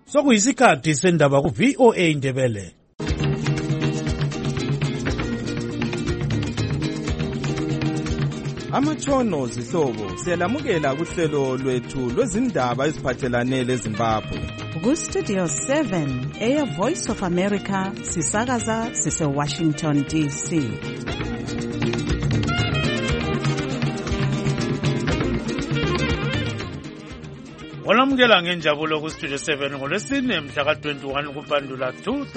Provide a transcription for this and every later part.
Sokuyisikhathi sendaba ku VOA Indebele. Amatshono zihlobo siyalamukela kuhlelo lwethu lwezindaba eziphathelane leZimbabwe. Ku Studio 7 Air Voice of America sisakaza sise Washington DC. Walamukela ngenjabulo ku Studio 7 ngolwesine mhla ka-21 kuBandula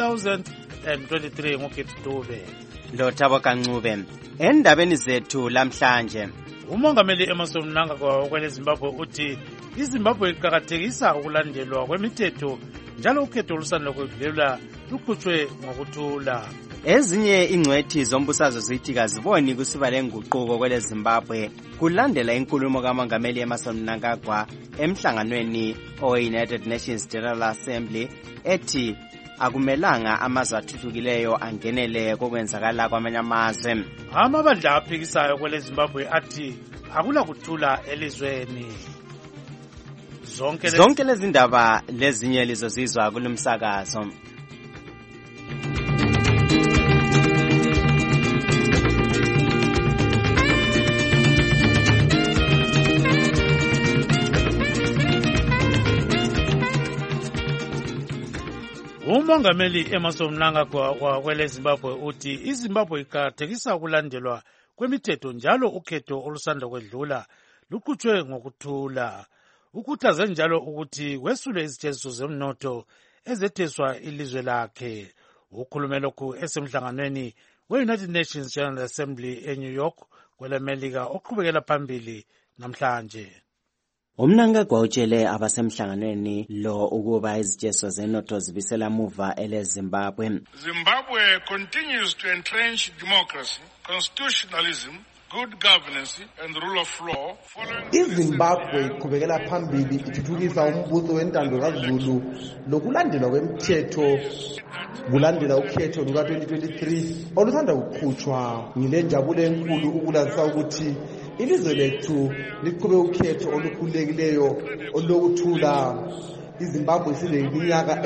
2023 ngoGetdube. Lothabo Kancube. Endabeni zethu lamhlanje, uMongameli Emmerson Mnangagwa kweleZimbabwe uthi iZimbabwe iqakathekisa ukulandelwa kwemithetho njalo ukhetho olusanda kwedlula luqhutshwe ngokuthula. Ezinye ingcwethi zombusazwe zithi kaziboni kusiba lenguquko kweleZimbabwe kulandela inkulumo kaMongameli Emmerson Mnangagwa emhlanganweni owe-United Nations General Assembly ethi akumelanga amazwe athuthukileyo angenele kokwenzakala kwamanye amazwe. Amabandla aphikisayo kweleZimbabwe athi akula kuthula elizweni. Zonke lezindaba lezinye lizozizwa kulumsakazo. uMongameli Emmerson Mnangagwa kweleZimbabwe uthi iZimbabwe iqakathekisa ukulandelwa kwemithetho njalo ukhetho olusanda kwedlula luqhutshwe ngokuthula. Ukhuthaze njalo ukuthi kwesule izithesiso zomnotho ezetheswa ilizwe lakhe. Ukhulume lokhu esemhlanganweni we-United Nations General Assembly eNew York kweleMelika oqhubekela phambili namhlanje. uMnangagwa utshele abasemhlanganweni lo ukuba izithesiso zenotho zibisela muva eleZimbabwe. Zimbabwe continues to entrench democracy, constitutionalism, good governance and rule of law. iZimbabwe iqhubekela phambili ithuthukisa umbuso wentando kaZulu lokulandelwa kwemithetho kulandela ukhetho luka-2023 olusanda kuqhutshwa. Ngilenjabulo enkulu ukulazisa ukuthi ilizwe lethu liqhube ukhetho olukhululekileyo olokuthula. iZimbabwe isileminyaka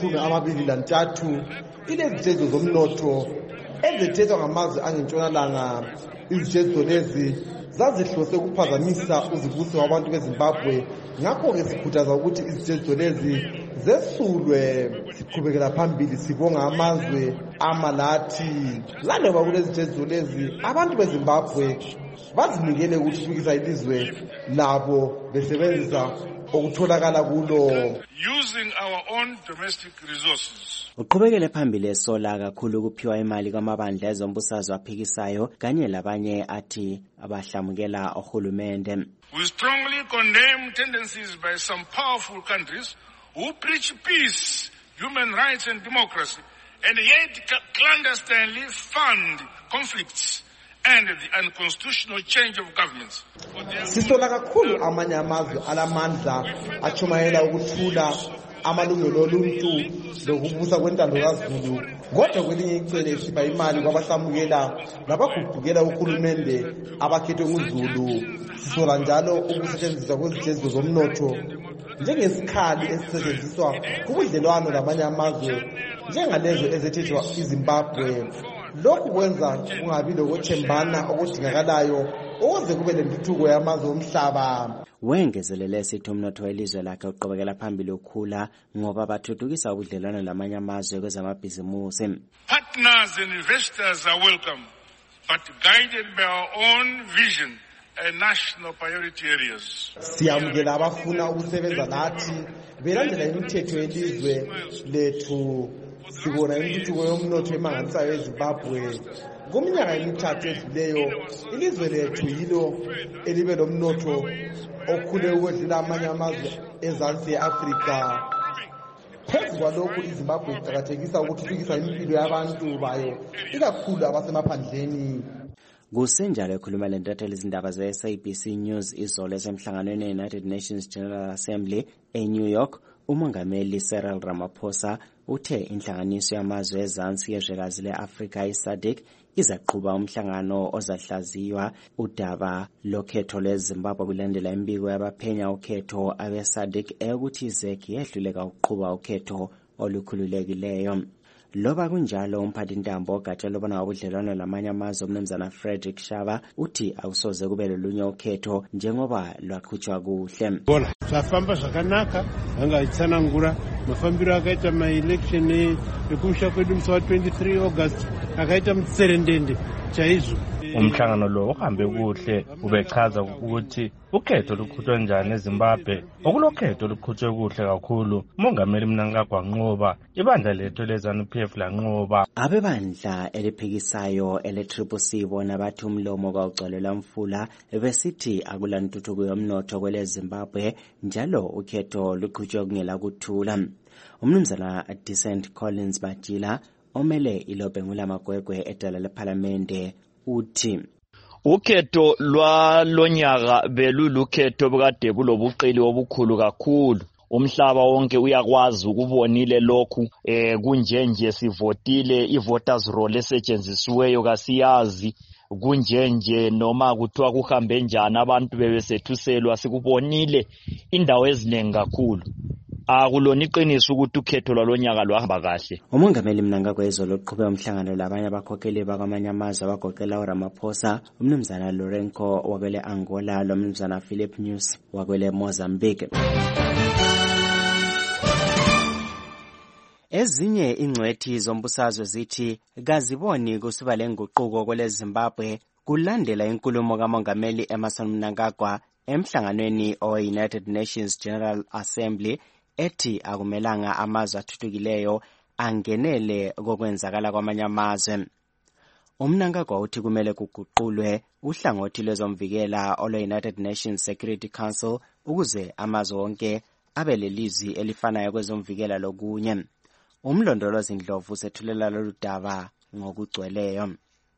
engama-23 ilezithesiso zomnotho ezethethwa ngamazwe angentshonalanga. Izithesiso lezi zazihlose ukuphazamisa uzibuso wabantu beZimbabwe, ngakho-ke sikhuthaza ukuthi izithesiso lezi zesulwe. Siqhubekela phambili sibonga amazwe amalathi. Landoba kulezithesiso lezi abantu beZimbabwe bazinikele ukuthuthukisa ilizwe labo besebenzisa okutholakala kulo. Using our own domestic resources. Uqhubekele phambili esola kakhulu ukuphiwa imali kwamabandla ezombusazwe aphikisayo kanye labanye athi abahlamukela ohulumende. We strongly condemn tendencies by some powerful countries who preach peace, human rights and democracy and yet clandestinely fund conflicts and the unconstitutional change of governments. Sisola kakhulu amanye amazwe alamandla achumayela ukuthula amalungelo oluntu lokubusa kwentando kaZulu, kodwa kwelinye icele sipha imali kwabahlamukela nabaguqukela uhulumende abakhethwe nguZulu. Sisola njalo ukusetshenziswa kwezithesiso zomnotho njengesikhali esisetshenziswa kubudlelwano lamanye amazwe njengalezo ezethethwa iZimbabwe. Lokhu kwenza kungabi lokwethembana okudingakalayo ukuze kube lentuthuko yamazwe omhlaba. Wengezelele sithi umnotho welizwe lakhe uqhubekela phambili ukhula ngoba bathuthukisa ubudlelwano lamanye amazwe kwezamabhizimusi. Partners and investors are welcome, but guided by our own vision and national priority areas. Siyamukela abafuna ukusebenza nathi belandela imithetho yelizwe lethu. Sibona intuthuko yomnotho emangalisayo eZimbabwe. Kuminyaka emithathu edluleyo ilizwe lethu yilo elibe lomnotho okhule ukwedlula amanye amazwe ezansi e-Afrika. Phezu kwalokhu iZimbabwe iqakathekisa ukuthuthukisa impilo yabantu bayo ikakhulu abasemaphandleni. Kusenjalo ekhuluma lentatheli izindaba ze-SABC News izolo esemhlanganweni we-United Nations General Assembly eNew York, uMongameli Cyril Ramaphosa uthe inhlanganiso yamazwe ezansi yezwekazi le-Afrika i-SADC izaqhuba umhlangano ozahlaziywa udaba lokhetho lweZimbabwe kulandela imbiko yabaphenya ukhetho abe-SADC eyokuthi iZEC yehluleka ukuqhuba ukhetho olukhululekileyo. Loba kunjalo umphathintambo ogatsha lobona ubudlelwano lamanye amazwe uMnumzana Frederick Shaba uthi awusoze kube lolunye ukhetho njengoba lwaqhutshwa kuhle. Bona safamba zvakanaka angayitsanangura mafambiro akaita ma-election ekumusha kwedu musi wa-23 August akaita mutserendende chaizvo. Umhlangano lo uhambe kuhle ubechaza ukuthi ukhetho luqhutshwe njani eZimbabwe. Okulokhetho luqhutshwe kuhle kakhulu. Umongameli Mnangagwa wanqoba, ibandla lethu leZANU-PF lanqoba. Abebandla eliphikisayo ele-CCC bona bathi umlomo kwawugcwalelwa mfula besithi akulantuthuko yomnotho kwele Zimbabwe njalo ukhetho luqhutshwe kungela kuthula. Umnumzana Decent Collins Bajila omele iLobengula Magwegwe edala lePhalamende uthi ukhetho lwalonyaka belulukhetho bukade bulobuqili obukhulu kakhulu. Umhlaba wonke uyakwazi ukubonile lokhu kunjenje sivotile i-voters roll esetshenzisiweyo kasiyazi kunjenje noma kuthiwa kuhambe njani abantu bebesethuselwa sikubonile indawo eziningi kakhulu. Akulona iqiniso ukuthi ukhetho lwalonyaka lwahamba kahle. Umongameli Mnangagwa izolo uqhube umhlangano labanye abakhokheli bakwamanye amazwe abagoqela uRamaphosa, uMnumzana Lourenco wakwele Angola, loMnumzana Philip Nyusi wakwele Mozambique. Ezinye ingcwethi zombusazwe zithi kaziboni kusiba lenguquko kwele Zimbabwe kulandela inkulumo kaMongameli Emmerson Mnangagwa emhlanganweni owe-United Nations General Assembly ethi akumelanga amazwe athuthukileyo angenele kokwenzakala kwamanye amazwe. Umnangagwa uthi kumele kuguqulwe uhlangothi lwezomvikela olwe-United Nations Security Council ukuze amazwe wonke abe lelizwi elifanayo kwezomvikela lokunye. Umlondolozi Ndlovu sethulela lolu daba ngokugcweleyo.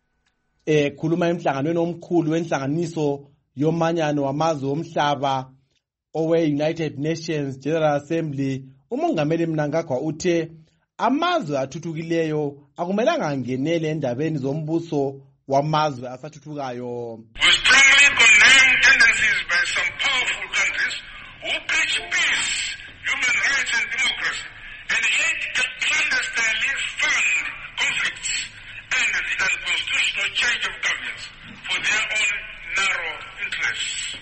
Khuluma emhlanganweni omkhulu wenhlanganiso yomanyano wamazwe omhlaba owe-United Nations General Assembly, umongameli Mnangagwa uthe amazwe athuthukileyo akumelanga angenele endabeni zombuso wamazwe asathuthukayo. We strongly condemn tendencies by some powerful countries who preach peace, human rights and democracy, and yet clandestinely fund conflicts and the unconstitutional change of governments for their own narrow interests.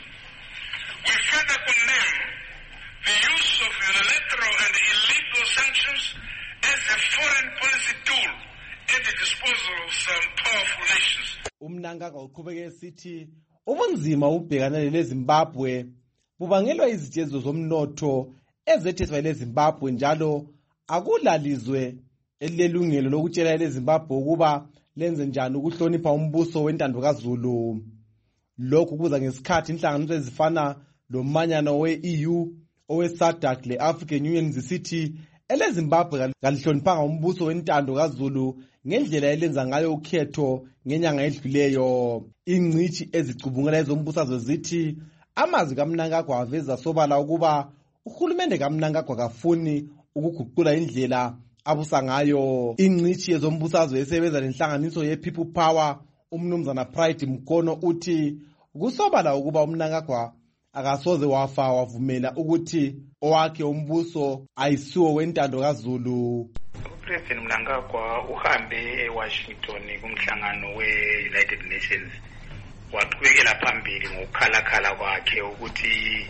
We further condemn the use of unilateral and illegal sanctions as a foreign policy tool at the disposal of some powerful nations. Umnangagwa uqhubeke esithi ubunzima ubhekana leZimbabwe bubangelwa izityezo zomnotho ezetheswa leZimbabwe njalo akulalizwe elilungelo lokutshela leZimbabwe ukuba lenze njani ukuhlonipha umbuso wentando kaZulu. Lokhu kuza ngesikhathi inhlanganiso ezifana lomanyano we-EU owe-SADC le-African Union zisithi eleZimbabwe kalihloniphanga umbuso wentando kaZulu ngendlela elenza ngayo ukhetho ngenyanga edluleyo. Ingcithi ezicubungela ezombusazwe zithi amazwi kaMnangagwa aveza sobala ukuba uhulumende kaMnangagwa kafuni ukuguqula indlela abusa ngayo. Ingcithi yezombusazwe esebenza lenhlanganiso ye-People Power uMnumzana Pride Mkono uthi kusobala ukuba uMnangagwa akasoze wavumela ukuthi owakhe umbuso ayisiwo wentando kaZulu. uPresident Mnangagwa uhambe eWashington kumhlangano we-United Nations waqhubekela phambili ngokukhalakhala kwakhe ukuthi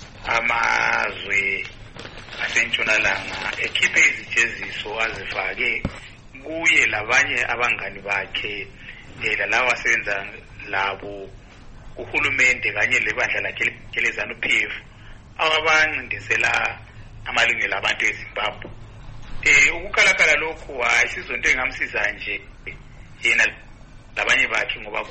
amazwe asentshonalanga ekhiphe izijeziso azifake kuye labanye abangani bakhe lalawo asebenza labo uhulumende kanye lebandla lakhe leZANU-PF abancindezela amalungelo abantu eZimbabwe. Ukukhalakhala lokhu ayisizonto engamsiza nje yena labanye bakhe ngoba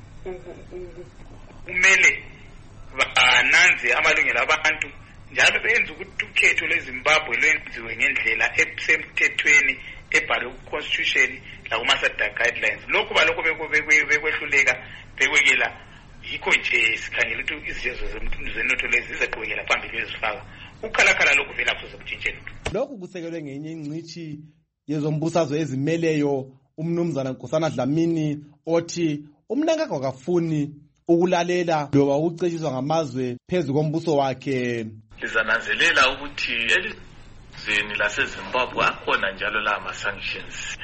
kumele bananze amalungelo abantu njalo benze ukuthi ukhetho leZimbabwe lwenziwe ngendlela esemthethweni ebhalwe ku-constitution lakuma-SADC guidelines. Lokhu balokho bekwehluleka bekwekela yikho nje sikhangela ukuthi izijezo zenotho lezi zizaqhubekela phambili bezifaka ukukhalakhala lokhu vela kuze kutshintsheni. Lokhu kusekelwe ngenye ingcithi yezombusazwe ezimeleyo umnumzana Nkosana Dlamini othi uMnangagwa akafuni ukulalela loba ukucetshiswa ngamazwe phezu kombuso wakhe. Lizananzelela ukuthi elizweni laseZimbabwe akhona njalo la ama-sanctions.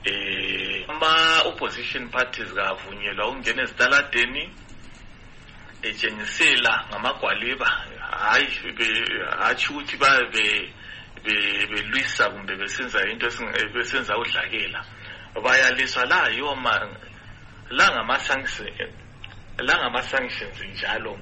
Ama-opposition parties kavunyelwa ukungena ezitaladeni etshengisela ngamagwaliba hatshi ukuthi belwisa kumbe besenza into besenza udlakela. Bayaliswa la ngama-sanctions njalo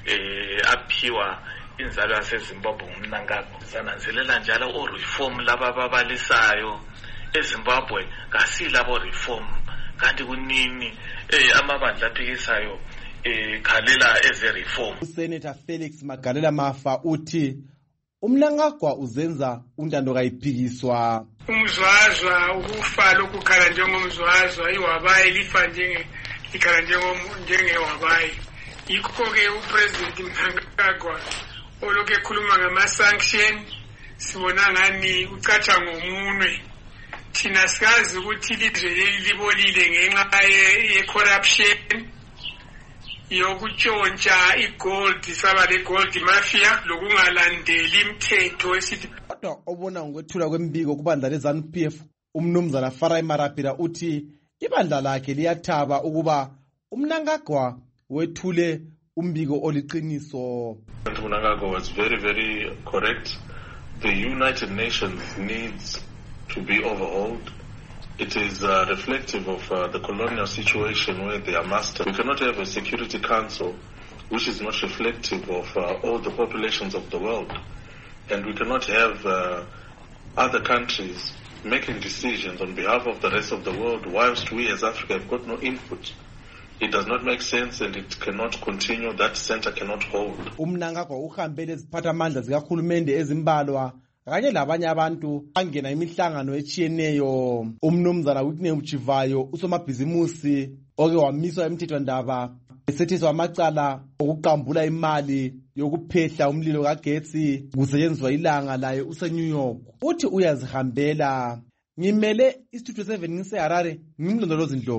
aphiwa inzalo yaseZimbabwe nguMnangagwa. Sananzelela njalo o-reform laba babalisayo eZimbabwe kasilabo reform kanti kunini amabandla aphikisayo khalela eze-reform. Usenator Felix Magalela Mafa uthi uMnangagwa uzenza untando kayiphikiswa. Umzwazwa ukufa lokukhala njengomzwazwa iwabayi lifa ikhala njengewabayi. Yikho-ke uPresident Mnangagwa olokhu ekhuluma ngama-sanction sibona ngani ucatsha ngomunwe. Thina sikazi ukuthi ilizwe leli libolile ngenxa ye-corruption yokutshontsha igold saba le-gold mafia lokungalandeli imithetho esithi. Kodwa obona ngokwethula kwembiko kubandla le-ZANU-PF umnumzana Farai Marapira uthi ibandla lakhe liyathaba ukuba uMnangagwa wethule umbiko oliqiniso. Mnangagwa was very, very correct. The United Nations needs to be overhauled. It is reflective of the colonial situation where they are mastered. We cannot have a Security Council which is not reflective of all the populations of the world. And we cannot have other countries making decisions on behalf of the rest of the world whilst we as Africa have got no input. It does not make sense and it cannot continue. That center cannot hold. uMnangagwa uhambele iziphathamandla zikahulumende ezimbalwa kanye labanye abantu angena imihlangano etshiyeneyo. Umnumzana Whitney Mchivayo usomabhizimusi oke wamiswa emthethwandaba esethiswa amacala okuqambula imali yokuphehla umlilo kagetsi kusetshenziswa ilanga laye useNew York. Uthi uyazihambela. Ngimele istudio 7 ngiseHarare ngimlondolozi Ndlovu.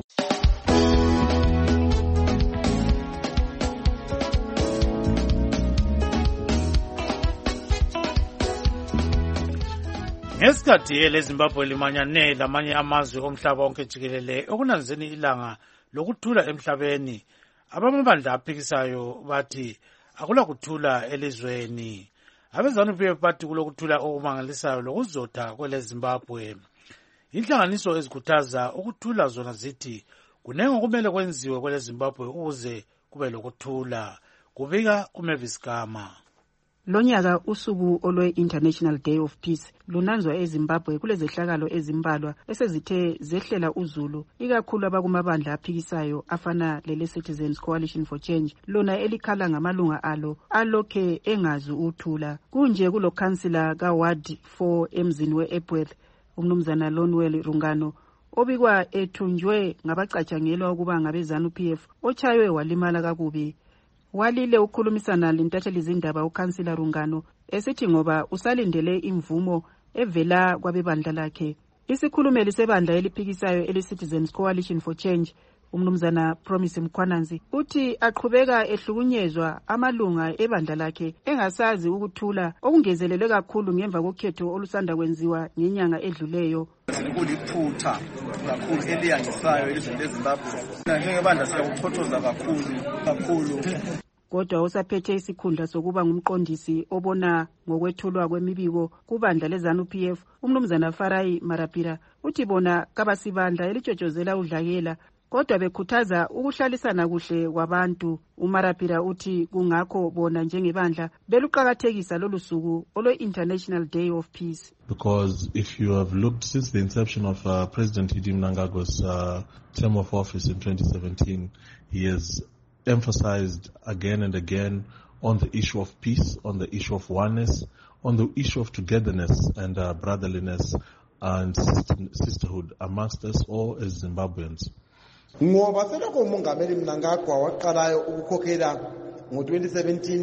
Ngesikhathi eleZimbabwe limanyane lamanye amazwe omhlaba wonke jikelele okunanzeni ilanga lokuthula emhlabeni, abamabandla aphikisayo bathi akula kuthula elizweni. AbeZANU-PF bathi kulokuthula okumangalisayo lokuzotha kweleZimbabwe. Inhlanganiso ezikhuthaza ukuthula zona zithi kunengi okumele kwenziwe kweleZimbabwe ukuze kube lokuthula. Kubika uMavis Gama. Lonyaka usuku olwe-International Day of Peace lunanzwa eZimbabwe kulezehlakalo ezimbalwa esezithe zehlela uzulu, ikakhulu abakumabandla aphikisayo afana lele-Citizens Coalition for Change, lona elikhala ngamalunga alo alokhe engazi uthula. Kunje kulokhansila kaWard 4 emzini we-Epworth, umnumzana Lonwell Rungano, obikwa ethunjwe ngabacatshangelwa ukuba ngabeZANU-PF, ochaywe walimala kakubi. Walile ukhulumisana lentatheli zindaba ukhansila Rungano esithi ngoba usalindele imvumo evela kwabebandla lakhe. Isikhulumeli sebandla eliphikisayo ele-Citizens Coalition for Change, umnumzana Promise Mkhwananzi, uthi aqhubeka ehlukunyezwa amalunga ebandla lakhe engasazi ukuthula okungezelelwe kakhulu ngemva kokhetho olusanda kwenziwa ngenyanga edluleyo. Kuliphutha kakhulu eliyangisayo elizweni leZimbabwe. Njengebandla siyakuchothoza kakhulu. Kodwa usaphethe isikhundla sokuba ngumqondisi obona ngokwethulwa kwemibiko kubandla leZANU-PF, umnumzana Farai Marapira, uthi bona kabasibandla elitshotshozela udlakela kodwa bekhuthaza ukuhlalisana kuhle kwabantu. uMarapira uthi kungakho bona njengebandla beluqakathekisa lolu suku olwe-International Day of Peace. Because if you have looked since the inception of President Hidi Mnangagwa's term of office in 2017, he has emphasized again and again on the issue of peace, on the issue of oneness, on the issue of togetherness and brotherliness and sisterhood amongst us all as Zimbabweans. Ngoba selokho umongameli Mnangagwa waqalayo ukukhokhela ngo-2017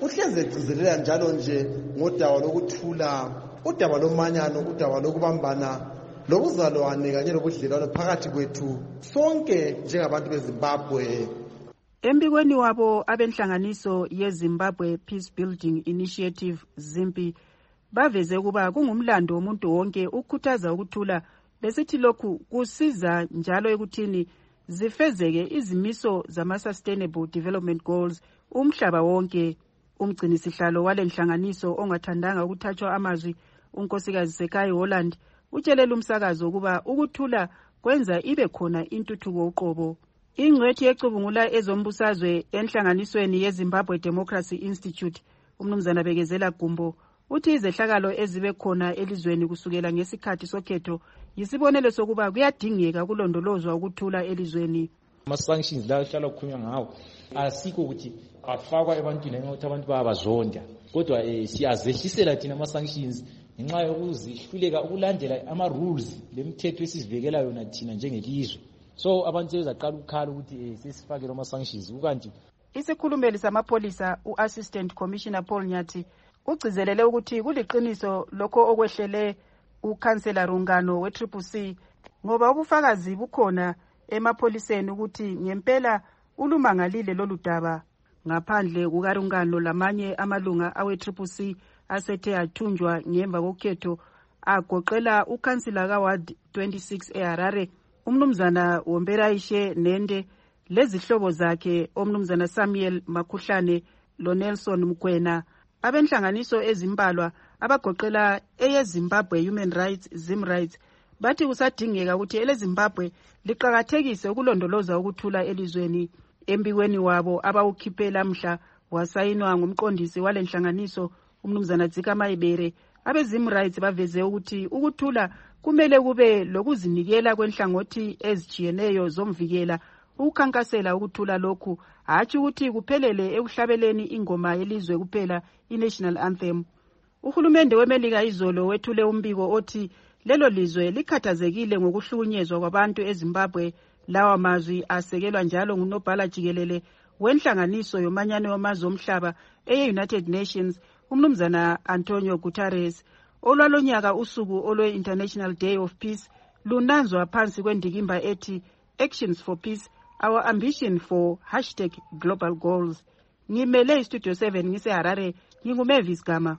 uhleze egcizelela njalo nje ngodaba lokuthula, udaba lomanyano, udaba lokubambana, lokuzalwane kanye lobudlelwano phakathi kwethu sonke njengabantu beZimbabwe. Embikweni wabo abenhlanganiso yeZimbabwe Peace Building Initiative ZIMPI baveze ukuba kungumlando womuntu wonke ukukhuthaza ukuthula, besithi lokhu kusiza njalo ekuthini zifezeke izimiso zama-Sustainable Development Goals umhlaba wonke. Umgcinisihlalo walenhlanganiso ongathandanga ukuthathwa amazwi, unkosikazi Sekai Holland, utshelela umsakazo ukuba ukuthula kwenza ibe khona intuthuko uqobo. Ingcwethi ecubungula ezombusazwe enhlanganisweni yeZimbabwe Democracy Institute, umnumzana Bekezela Gumbo, uthi izehlakalo ezibe khona elizweni kusukela ngesikhathi sokhetho yisibonelo sokuba kuyadingeka kulondolozwa ukuthula elizweni. Ama-sanctions la hlala kukhulunywa ngawo asikho ukuthi afakwa ebantwini ukuthi abantu bayabazonda, kodwa siyazehlisela thina ama-sanctions ngenxa yokuzihluleka ukulandela ama-rules lemithetho esizibekela yona thina njengelizwe. So abantu sebezaqala ukukhala ukuthi sesifake lo ma-sanctions. Ukanti isikhulumeli samapholisa u-Assistant Commissioner Paul Nyathi ugcizelele ukuthi kuliqiniso lokho okwehlele ukhansela Rungano we-CCC ngoba ubufakazi bukhona emapholiseni ukuthi ngempela ulumangalile lolu daba. Ngaphandle kukaRungano lamanye amalunga awe-CCC asethe athunjwa ngemva kokhetho agoqela ukhansela kaWard 26 eHarare, umnumzana Womberaishe Nende lezihlobo zakhe omnumzana Samuel Makhuhlane loNelson Mkwena. Abenhlanganiso ezimbalwa abagoqela eyeZimbabwe Human Rights ZimRights bathi kusadingeka ukuthi eleZimbabwe liqhakathekise ukulondoloza ukuthula elizweni. Embikweni wabo abawukhiphela mhla wasayinwa ngumqondisi walenhlanganiso umnumzana Dzika Maibere, abeZimRights baveze ukuthi ukuthula kumele kube lokuzinikela kwenhlangothi ezijiyeneyo zomvikela ukukhankasela ukuthula lokhu, hatshi ukuthi kuphelele ekuhlabeleni ingoma yelizwe kuphela i-National Anthem. Uhulumende weMelika izolo wethule umbiko othi lelo lizwe likhathazekile ngokuhlukunyezwa kwabantu eZimbabwe. Lawa mazwi asekelwa njalo ngunobhala jikelele wenhlanganiso yomanyano wamazwe omhlaba eye-United Nations umnumzana Antonio Guterres. Olwalonyaka usuku olwe-International Day of Peace lunanzwa phansi kwendikimba ethi Actions for Peace, Our Ambition for #Global Goals. Ngimele iStudio 7 ngiseHarare, nginguMavis Gama.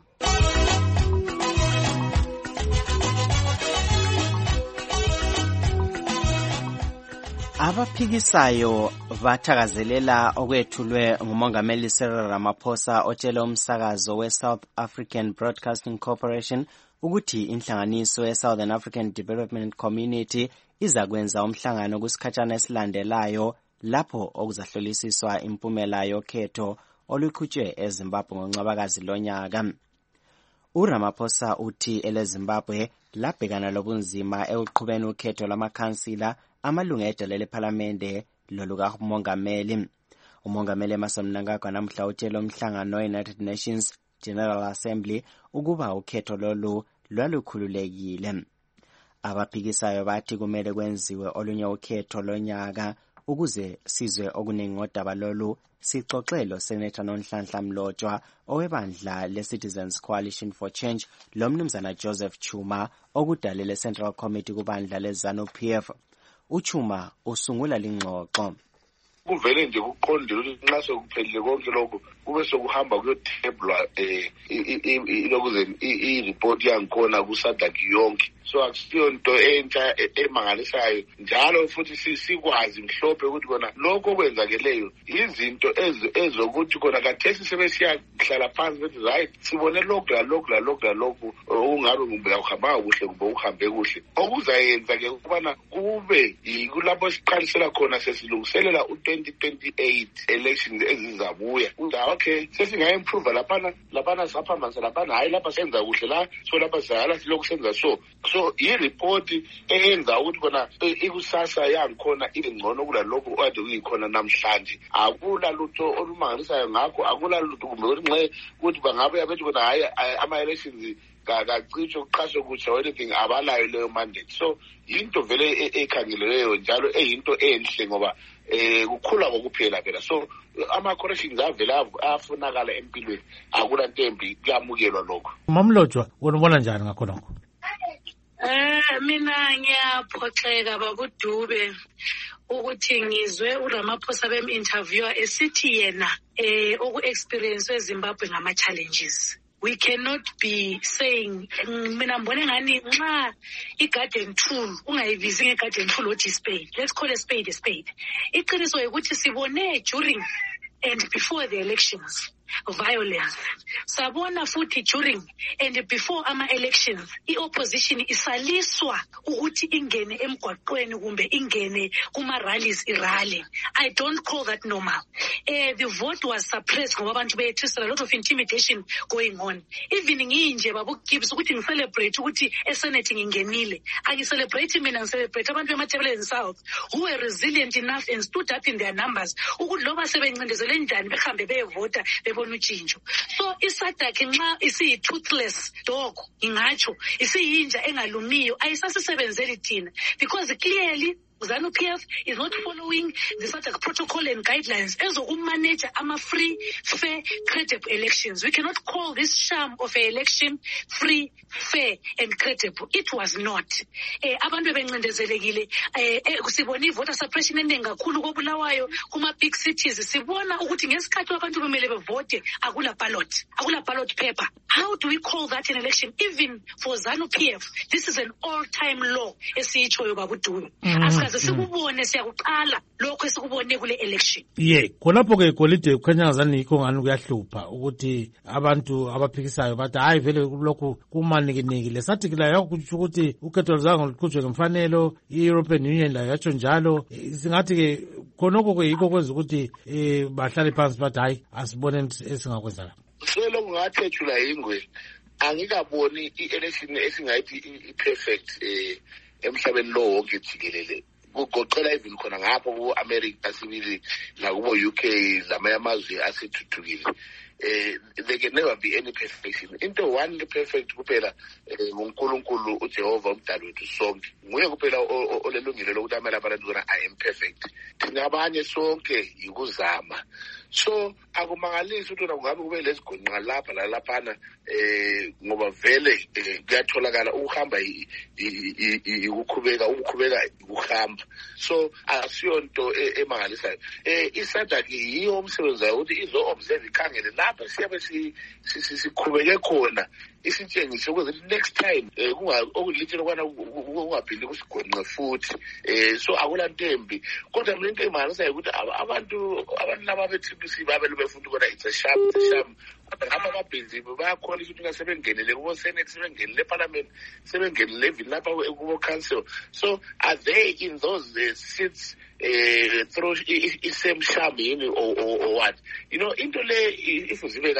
Abaphikisayo bathakazelela okwethulwe ngumongameli Cyril Ramaphosa otshele umsakazo we-South African Broadcasting Corporation ukuthi inhlanganiso ye-Southern African Development Community izakwenza umhlangano kusikhatshana esilandelayo lapho okuzahlolisiswa impumela yokhetho oluqhutshwe eZimbabwe ngoNcwabakazi lonyaka. uRamaphosa uthi eleZimbabwe labhekana lobunzima ekuqhubeni ukhetho lwamakhansila, amalunga edala lephalamende lolukamongameli. Umongameli Emmerson Mnangagwa namhla utshele umhlangano we-United Nations General Assembly ukuba ukhetho lolu lwalukhululekile. Abaphikisayo bathi kumele kwenziwe olunye ukhetho lonyaka ukuze sizwe okuningi ngodaba lolu. Sixoxelo Senator Nonhlanhla Mlotshwa owebandla le-Citizens Coalition for Change lomnumzana Joseph Chuma okudalele Central Committee kubandla le-ZANU-PF. uChuma usungula lingxoxo. Kuvele nje kuqondile ukuthi nxa sokuphelile konke lokho kube sokuhamba kuyothebulwa ilokuze i-report yangikhona kuSADC yonke. So akusiyo into entsha emangalisayo njalo futhi sikwazi mhlophe ukuthi kona lokho kwenzakeleyo izinto ezokuthi kona kathesi sebesiyahlala phansi bethi right sibone lokhu okungabe kumbe akuhamba kuhle kumbe uhambe kuhle. Okuzayenza ke ukubana kube kulapho siqalisela khona sesilungiselela u-2028 elections ezizabuya. Okay, sesinga-improve laphana saphambanisa laphana, hayi lapha senza kuhle la, so lapha sayala silokhu senza so i-report eyenza ukuthi kona ikusasa yangikhona ingcono kulalokho ade kuyikhona namhlanje. Akula lutho olumangalisayo ngakho, akula lutho kumbe ukuthi bangabe abethi kona hayi ama-elections kacitsho kuqashwe kutsha anything abalayo leyo mandate. So yinto vele ekhangeleleyo njalo eyinto enhle ngoba kukhula kokuphela phela. So ama-corrections avela afunakala empilweni, akula ntembi kuyamukelwa lokho. Mamlotshwa wena ubona njani ngakhonokho? Mina ngiyaphoxeka babuDube ukuthi ngizwe uRamaphosa bem-interviewer esithi yena oku-experience eZimbabwe ngama-challenges. We cannot be saying, mina mbone ngani nxa i-garden tool, ungayibizi nge-garden tool othi spade. Let's call a spade a spade. Iqiniso ukuthi sibone during and before the elections violence. Sabona futhi during and before ama-elections, i-opposition isaliswa ukuthi ingene emgwaqweni kumbe ingene kuma-rallies irally. I don't call that normal. The vote was suppressed ngoba abantu bethu, a lot of intimidation going on. Even nginje babu Gibbs ukuthi ngicelebrate ukuthi eSenate ngingenile. Angicelebrate mina, ngicelebrate abantu bemathebeleni South who were resilient enough and stood up in their numbers ukuthi loba sebencindezele njani behambe beyevota utshintsho. So iSADC nxa isiyi-toothless dog, ingatsho isiyinja engalumiyo, ayisasisebenzeli thina because clearly ZANU-PF is not following the SADC protocol and guidelines ezokumanage ama-free, fair, credible elections. We cannot call this sham of an election free, fair and credible. It was not. Abantu bencindezelekile sibona i-voter suppression eningi kakhulu koBulawayo kuma-big cities. Sibona ukuthi ngesikhathi abantu bemele bevote akula ballot paper. How do we call that an election? Even for ZANU-PF, this is an all-time law esiyitshoyo babuDube. Sikubone siyakuqala lokho esikubone kule election. Khonapho ke igolide kukhanya ngazani yikho ngani kuyahlupha ukuthi abantu abaphikisayo bathi hayi vele lokho kumanikiniki. Sathi ke la yakuthi ukuthi ukhetho luzange luqhutshwe ngemfanelo, i-European Union layo yatsho njalo. Singathi ke khonokho ke yikho kwenza ukuthi bahlale phansi bathi hayi asibone esingakwenza. Selo kungathethula ingwe, angikaboni i-election esingayithi i-perfect emhlabeni lo wonke jikelele. Kugoqela even khona ngapho ku-America sibili nakubo-UK lamanye amazwe asethuthukile. There can never be any perfection. Into one perfect kuphela nguNkulunkulu uJehova umdali wethu sonke. Nguye kuphela olelungile lokuthi amele abantu bona I am perfect. Thina abanye sonke yikuzama. So akumangalisi ukuthi kungabe kube lesigonqa lapha nalaphana ngoba vele kuyatholakala ukuhamba ukukhubeka ukuhamba. So asiyonto emangalisayo. iSADC yiyo umsebenzi wayo ukuthi izo-observe ikhangele lapha siyabe sikhubeke khona isitshengise ukuthi next time okulithini okwana kungaphindi kusigonqe futhi. So akula ntembi kodwa mina into emangalisayo ukuthi abantu laba be-TPC babele befunda ukona it's a sham kodwa ngapha ababhizi bayakhona ukuthi ngasebengenele kubo-Senate, sebengenele eParliament, sebengenele even lapha kubo-Council. So are they in those seats through isame sham yini or what? Into le ifuzibe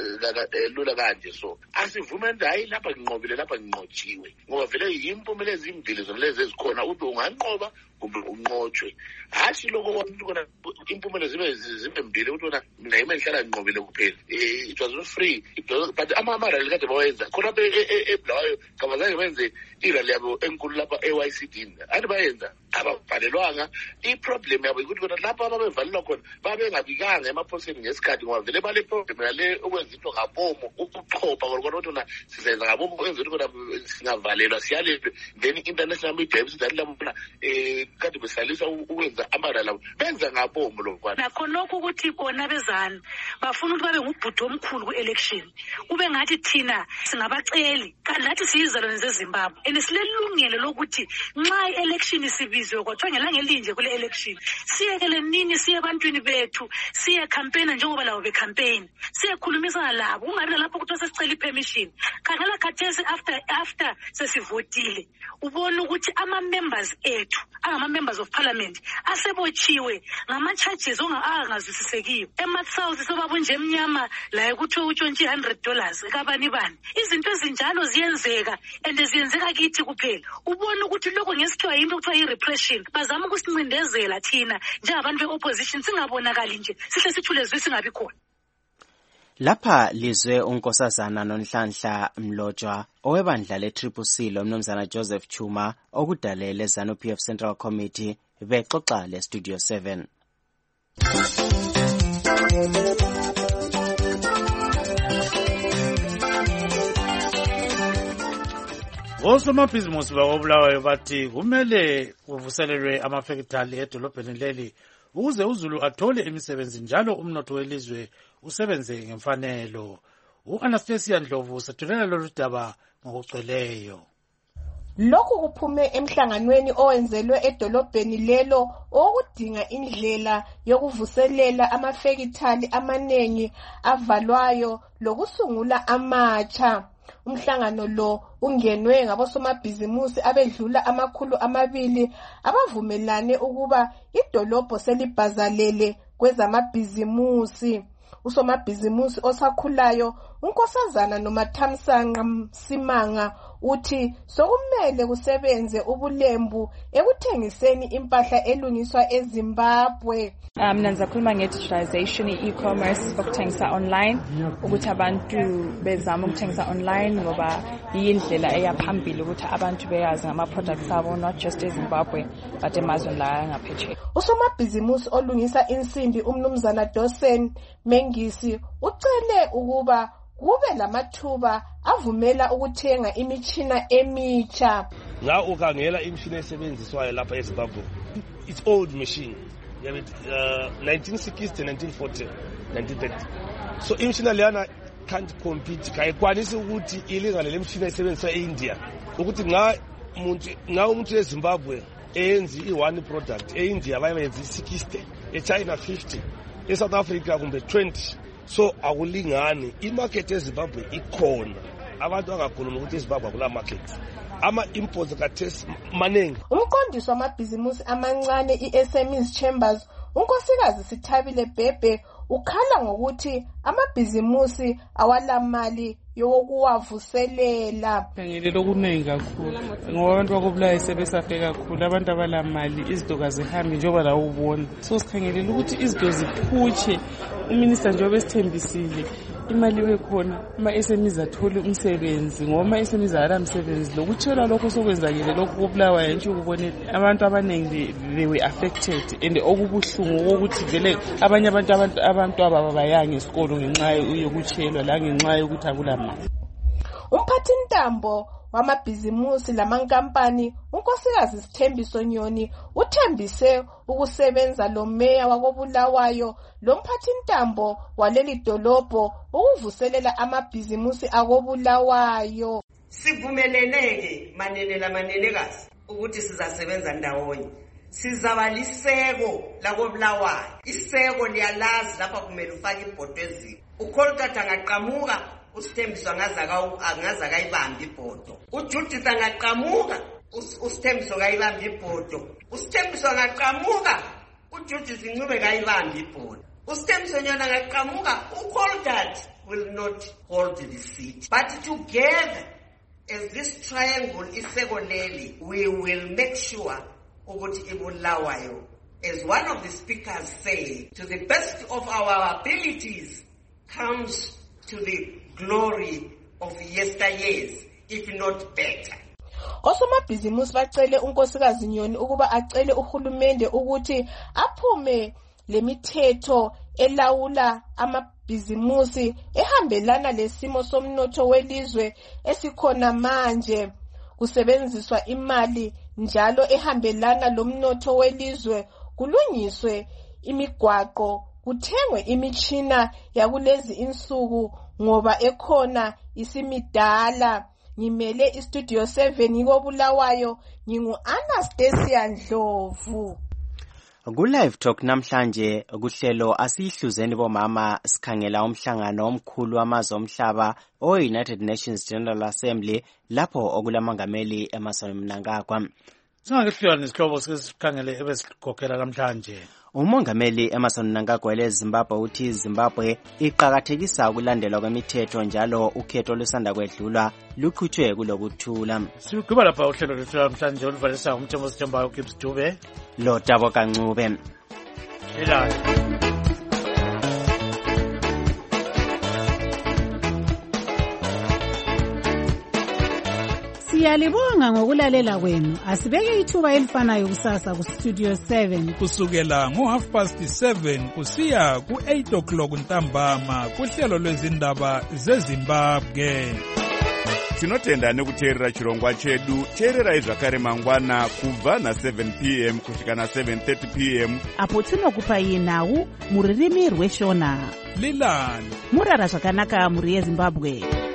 lula kanje. So asivume nje hayi lapha nginqobile lapha nginqotshiwe ngoba vele yimpumela ezimbili zonalezi ezikhona ukuthi unganqoba kumbe unqotshwe. Hashi lokho kwabantu kona impumela zibe mbili ukuthi wona mina yimi engihlala nginqobile kuphela. It was not free. But ama-rally kade bawenza khona eBulawayo kabazange benze irally yabo enkulu lapha e-YCD. Andi bayenza ababhalelwanga. I-problem yabo ukuthi kona lapha ababevalelwa khona babengabikanga emapholiseni ngesikhathi ngoba vele bale problem yale okwenza into ngabomo ukuchopha kodwa wona sizenza ngabomo okwenza ukuthi kona singavalelwa siyalelwe. Then international media ebisidali labona kade besalisa ukwenza amarally abo benza ngabomo lokho. Nakhonokho ukuthi bona bezana bafuna ukuthi babe ngubhuti omkhulu ku-election. Kube ngathi thina singabaceli kanti nathi siyizalwane zeZimbabwe and silelungelo lokuthi nxa i-election isibizwe kwathiwa ngelanga elinje kule election siyekele nini siye ebantwini bethu siye campaign njengoba labo becampaign siyekhulumisana labo kungabi lapho ukuthi sesicela i-permission. Khangela khathesi after sesivotile ubona ukuthi ama-members ethu angama-members of parliament asebotshiwe ngama-charges angazwisisekiyo. South sobabunje emnyama la kuthiwe utshontshe $100 kabani bani. Izinto ezinjalo ziyenzeka and ziyenzeka kithi kuphela. Ubona ukuthi lokho ngesikhiwa yinto kuthiwa yi-repression. Bazama ukusincindezela thina njengabantu be-opposition singabonakali nje sihle sithule zwi singabi khona. Lapha lizwe unkosazana Nonhlanhla Mlotshwa owebandla le-CCC lomnumzana Joseph Chuma okudalela ZANU-PF Central Committee bexoxa le Studio 7. Osomabhizinisi bakobulawayo bathi kumele kuvuselelwe amafekithali edolobheni leli ukuze uZulu athole imisebenzi njalo umnotho welizwe usebenze ngemfanelo. U-Anastasia Ndlovu sethulela lolu daba ngokugcweleyo. Lokhu kuphume emhlanganweni owenzelwe edolobheni lelo okudinga indlela yokuvuselela amafekithali amanengi avalwayo lokusungula amatsha. Umhlangano lo ungenwe ngabosomabhizimusi abedlula 200 abavumelane ukuba idolobho selibhazalele kwezamabhizimusi. Usomabhizimusi osakhulayo unkosazana Nomathamsanqa Simanga uthi sokumele kusebenze ubulembu ekuthengiseni impahla elungiswa eZimbabwe. Mina ngizakhuluma nge-digitalization, e-commerce, ukuthengisa online, ukuthi abantu bezama ukuthengisa online ngoba yindlela eyaphambili ukuthi abantu beyazi ngama-products abo, not just eZimbabwe but emazweni la angaphetsheya. Usomabhizimusi olungisa insimbi umnumzana Dosen Mengisi ucele ukuba kube lamathuba avumela ukuthenga imitshina emitsha. Nga ukhangela imishini esebenziswayo lapha eZimbabwe, it's old machine. 1960, 1940, 1930. So imishina leyana can't compete. Kayikwanisi ukuthi ilingane lemishina esebenziswa eIndia. Ukuthi umuntu eZimbabwe enzi i-one product, eIndia bayenzi 60, eChina 50, eSouth Africa kumbe 20. So akulingani. Imarket eZimbabwe ikhona. Abantu angakhuluma ukuthi eZimbabwe akula market. Ama-imports kathesi maningi. Umqondisi wamabhizimusi amancane i-SMEs Chambers, unkosikazi Sithabile Bhebhe, ukhala ngokuthi amabhizimusi awalamali yokuwavuselela. Khangelelo kuningi kakhulu ngoba abantu bakobulawayo sebesafe kakhulu, abantu abalamali izinto kazihambi njengoba la ubona. So sikhangelela ukuthi izinto ziphutshe, uminister njengoba esithembisile imali bekhona ama-SMEs athole umsebenzi ngoba ama-SMEs alamsebenzi. Lokuthela lokho sokwenzakile lokho kobulawayo nje ukubona abantu abaningi they were affected and okubuhlungu ukuthi vele abanye abantu ababayange esikolo ngenxa yokutshelwa la ngenxa yokuthi akulamali. Umphathintambo wamabhizimusi lamankampani unkosikazi Sithembiso Nyoni uthembise ukusebenza lo meya wakobulawayo lo mphathintambo waleli dolobho ukuvuselela amabhizimusi akobulawayo. Sivumeleleke manenekazi ukuthi sizasebenza ndawonye. Sizabaliseko lakobulawayo. Iseko liyalazi lapha kumele ufake ibhodo eziko. Ukholtata ngaqhamuka uSithembiso angaza kayibamba ibhodo. uJudith angaqhamuka uSithembiso kayibamba ibhodo. uSithembiso angaqhamuka uJudith Ncube kayibamba ibhodo. uSithembiso Nyoni angaqhamuka uKholtata will not hold the seat. But together as this triangle iseko leli, we will make sure ukuthi ibulawayo, as one of the speakers say, to the best of our abilities comes to the glory of yesteryears, if not better. Osomabhizimusi bacele unkosikazi Nyoni ukuba acele uhulumende ukuthi aphume lemithetho elawula amabhizimusi ehambelana lesimo somnotho welizwe esikhona manje, kusebenziswa imali njalo ehambelana lomnotho welizwe, kulungiswe imigwaqo, kuthengwe imitshina yakulezi insuku ngoba ekhona isimidala. Ngimele istudio 7 ngikobulawayo, ngingu-Anastasia Ndlovu. Ku-Live Talk namhlanje kuhlelo asihluzeni bomama sikhangela umhlangano omkhulu wamazwe omhlaba o-United Nations General Assembly lapho okulamangameli Emmerson Mnangagwa. Singakufika nesihlobo sikhangele ebesikhokhela namhlanje. Umongameli Emmerson Mnangagwa leZimbabwe uthi Zimbabwe iqhakathekisa ukulandelwa kwemithetho njalo ukhetho lusanda kwedlula luqhutshwe kulokuthula. Sigqiba lapha uhlelo lwethu namhlanje oluvalisa umthembu Sithembayo Gibbs Dube lo Dabo Kancube. Siyalibonga ngokulalela kwenu. Asibeke ithuba elifanayo kusasa ku Studio 7 kusukela ngo7:30 kusiya ku8 o'clock ntambama kuhlelo lwezindaba zeZimbabwe. Tinotenda nekuteerera chirongwa chedu. Teererai zvakare mangwana kubva na7 p.m. kusvika na7:30 p.m. apo tinokupai nhau muririmi rweshona. Lilani murara zvakanaka muri yeZimbabwe.